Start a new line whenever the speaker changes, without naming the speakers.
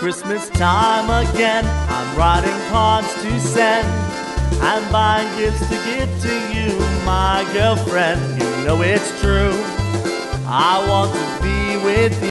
Christmas time again, I'm writing cards to send and buying gifts to give to you, my girlfriend. You know it's true, I want to be with you.